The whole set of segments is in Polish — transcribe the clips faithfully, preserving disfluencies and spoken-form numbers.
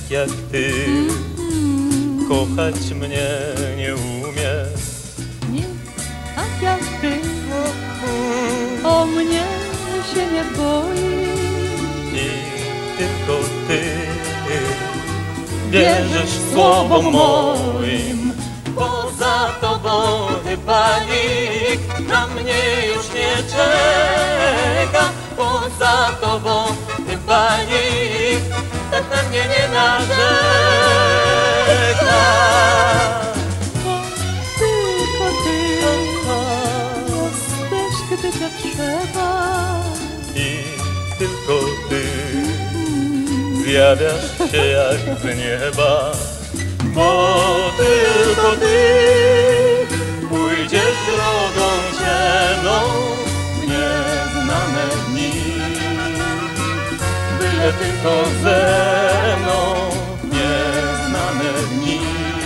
jak ty. Kochać mnie nie umiesz, Nie tak jak ty, o mnie się nie boi. i tylko ty wierzysz słowom moim. Poza tobą chyba nikt na mnie już nie czeka. Poza tobą chyba nikt tak na mnie nie narzeka. Bo tylko ty jesteś, gdy cię trzeba. I tylko ty zjawiasz się jak z nieba. Bo tylko ty pójdziesz drogą ciemną w nieznane dni. Byle tylko ze mną w nieznane dni.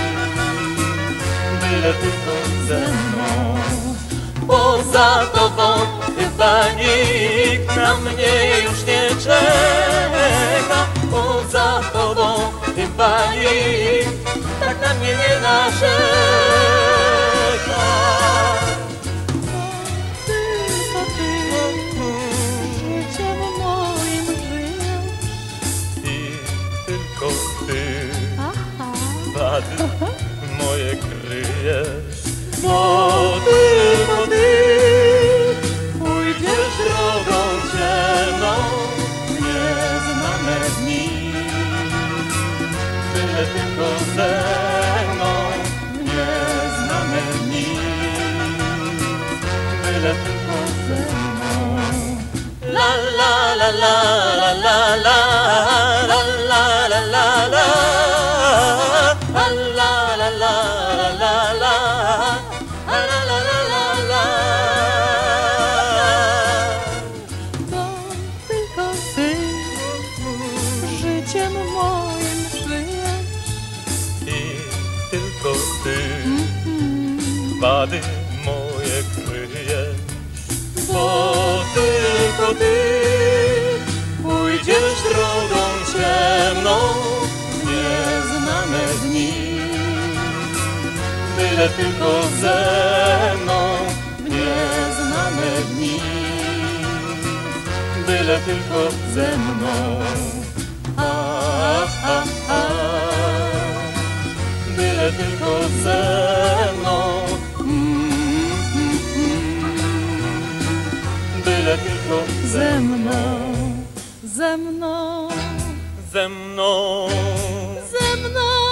Byle tylko ze mną. Poza tobą chyba nikt na mnie już nie czeka. Poza tobą chyba nikt tak na mnie nie narzeka. Tylko ty życiem moim żyjesz. I tylko ty Aha. wady moje kryjesz. Bo tylko ty pójdziesz drogą ciemną w nieznane dni. Byle tylko ze mną w nieznane dni. Byle tylko ze mną. La la la la la la la la la la la la la la la la la la. To tylko ty życiem moim żyjesz. I tylko ty wady moje kryjesz. Bo tylko ty pójdziesz drogą ciemną w nieznane dni. Byle tylko ze mną w nieznane dni. Byle tylko ze mną. A, a, a. Byle tylko ze mną. Mm, mm, mm. Byle tylko Ze mną, ze mną, ze mną. ze mną.